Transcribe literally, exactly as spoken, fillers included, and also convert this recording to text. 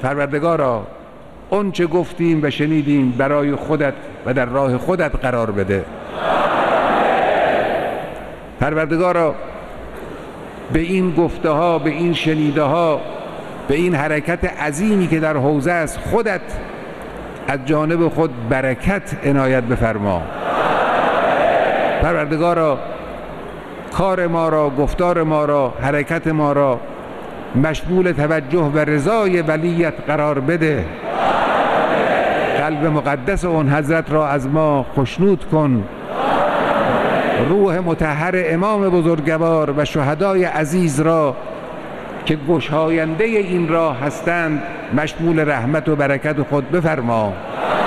پروردگارا اون چه گفتیم و شنیدیم برای خودت و در راه خودت قرار بده. پروردگارا به این گفته ها، به این شنیده ها، به این حرکت عظیمی که در حوزه است خودت از جانب خود برکت عنایت بفرما. پروردگارا کار ما را، گفتار ما را، حرکت ما را مشمول توجه و رضای ولیت قرار بده. قلب مقدس اون حضرت را از ما خشنود کن. روح مطهر امام بزرگوار و شهدای عزیز را که گشاینده این راه هستند مشمول رحمت و برکت خود بفرما.